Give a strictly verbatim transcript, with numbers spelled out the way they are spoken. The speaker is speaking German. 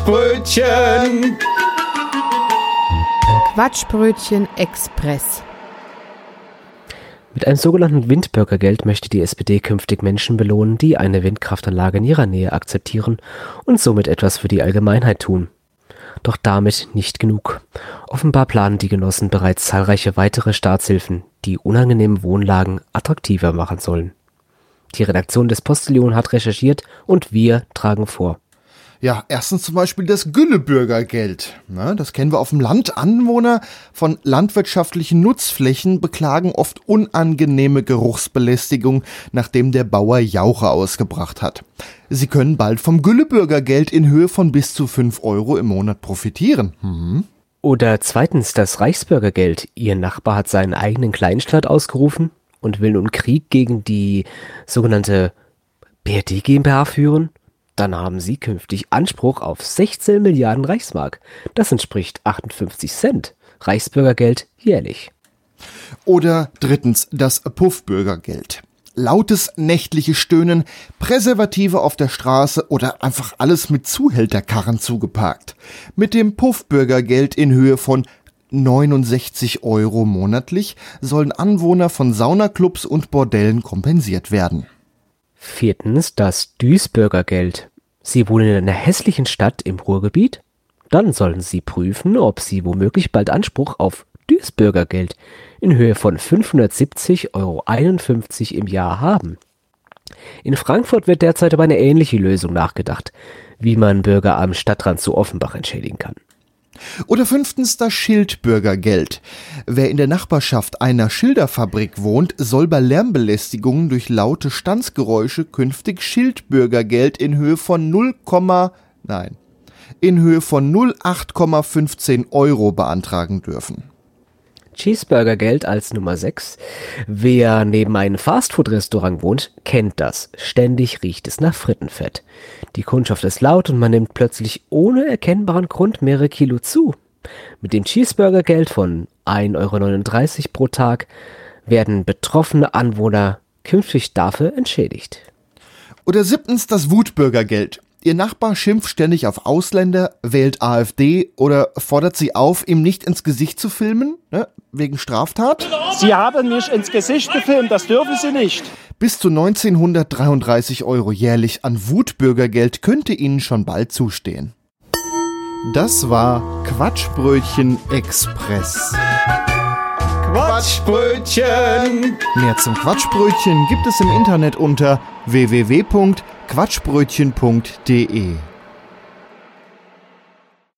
Quatschbrötchen. Quatschbrötchen Express. Mit einem sogenannten Windbürgergeld möchte die S P D künftig Menschen belohnen, die eine Windkraftanlage in ihrer Nähe akzeptieren und somit etwas für die Allgemeinheit tun. Doch damit nicht genug. Offenbar planen die Genossen bereits zahlreiche weitere Staatshilfen, die unangenehmen Wohnlagen attraktiver machen sollen. Die Redaktion des Postillon hat recherchiert und wir tragen vor. Ja, erstens zum Beispiel das Güllebürgergeld. Na, das kennen wir auf dem Land. Anwohner von landwirtschaftlichen Nutzflächen beklagen oft unangenehme Geruchsbelästigung, nachdem der Bauer Jauche ausgebracht hat. Sie können bald vom Güllebürgergeld in Höhe von bis zu fünf Euro im Monat profitieren. Mhm. Oder zweitens das Reichsbürgergeld. Ihr Nachbar hat seinen eigenen Kleinstaat ausgerufen und will nun Krieg gegen die sogenannte B R D GmbH führen. Dann haben sie künftig Anspruch auf sechzehn Milliarden Reichsmark. Das entspricht achtundfünfzig Cent Reichsbürgergeld jährlich. Oder drittens das Puffbürgergeld. Lautes nächtliches Stöhnen, Präservative auf der Straße oder einfach alles mit Zuhälterkarren zugeparkt. Mit dem Puffbürgergeld in Höhe von neunundsechzig Euro monatlich sollen Anwohner von Saunaclubs und Bordellen kompensiert werden. Viertens das Duisbürgergeld. Sie wohnen in einer hässlichen Stadt im Ruhrgebiet? Dann sollen Sie prüfen, ob Sie womöglich bald Anspruch auf Duisbürgergeld in Höhe von fünfhundertsiebzig Euro einundfünfzig im Jahr haben. In Frankfurt wird derzeit über eine ähnliche Lösung nachgedacht, wie man Bürger am Stadtrand zu Offenbach entschädigen kann. Oder fünftens das Schildbürgergeld. Wer in der Nachbarschaft einer Schilderfabrik wohnt, soll bei Lärmbelästigungen durch laute Standsgeräusche künftig Schildbürgergeld in Höhe von null, nein, in Höhe von null Komma acht fünfzehn Euro beantragen dürfen. Cheeseburgergeld als Nummer sechs. Wer neben einem Fastfood-Restaurant wohnt, kennt das. Ständig riecht es nach Frittenfett. Die Kundschaft ist laut und man nimmt plötzlich ohne erkennbaren Grund mehrere Kilo zu. Mit dem Cheeseburgergeld von ein Euro neununddreißig pro Tag werden betroffene Anwohner künftig dafür entschädigt. Oder siebtens das Wutbürgergeld. Ihr Nachbar schimpft ständig auf Ausländer, wählt AfD oder fordert sie auf, ihm nicht ins Gesicht zu filmen, ne, wegen Straftat. Sie haben mich ins Gesicht gefilmt, das dürfen Sie nicht. Bis zu neunzehnhundertdreiunddreißig Euro jährlich an Wutbürgergeld könnte Ihnen schon bald zustehen. Das war Quatschbrötchen Express. Quatschbrötchen. Mehr zum Quatschbrötchen gibt es im Internet unter w w w punkt quatschbrötchen punkt d e.